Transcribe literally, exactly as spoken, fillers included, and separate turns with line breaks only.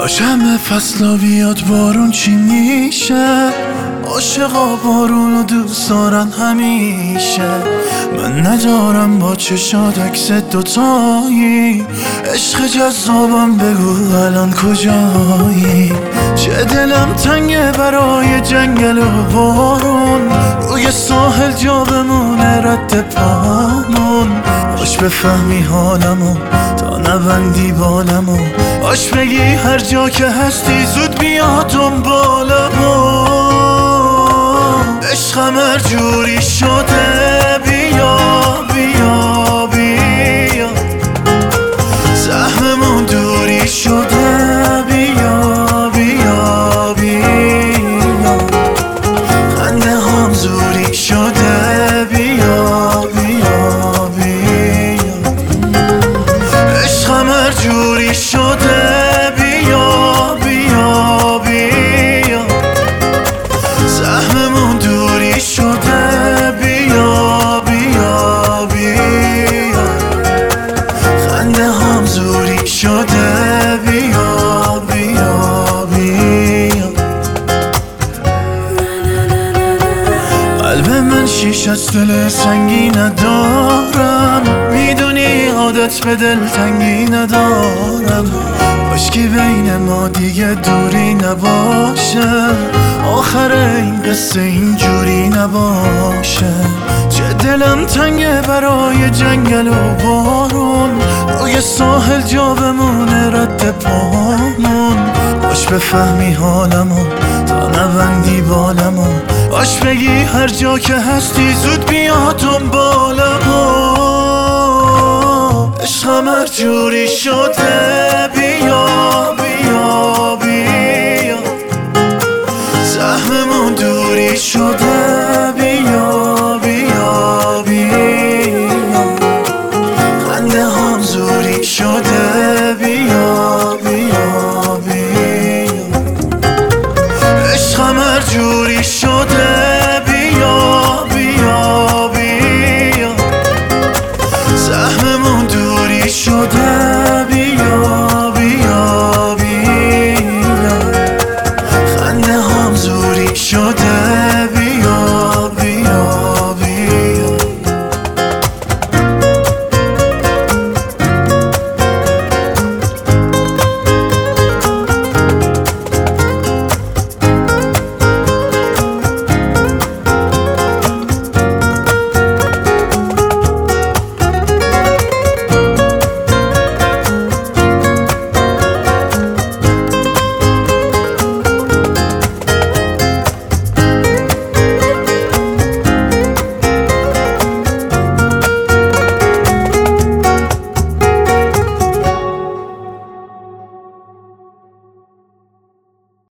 شمع فصلا بیاد بارون چی میشه؟ عاشقا بارونو دوست دارن همیشه. من ندارم با چشات عکس دوتایی، عشق جذابم بگو الان کجایی؟ چه دلم تنگه برای جنگل و بارون، روی ساحل جا بمونه رد پامون. باش بفهمی حالمو تا نبندی بالمو، باش بگی هر جا که هستی زود بیا دنبالمو. عشقم هر جوری شده بیا بیا بیا، سهممون دوری شده بیا بیا بیا، خنده هم زوری شده بیا بیا بیا. عشقم هر جوری شده بیا بیا بیا، سهممون دوری شده بیا بیا بیا، خنده هم زوری شده بیا بیا بیا. قلب من شیش از دل سنگی ندارم، میدونی عادت به دل تنگی ندارم. باش که بین ما دیگه دوری نباشه، آخر این قصه اینجوری نباشه. چه دلم تنگه برای جنگل و بارون، روی ساحل جا بمونه رد پامون. باش بفهمی حالمو تا نبندی بالمو، باش بگی هر جا که هستی زود بیا دنبالمو. عشقم هر جوری شده بیا بیا بیا، سهممون دوری شده بیا بیا بیا، خنده هم زوری شده بیا بیا بیا. عشقم هر جوری شده بیا بیا بیا، سهممون دوری شده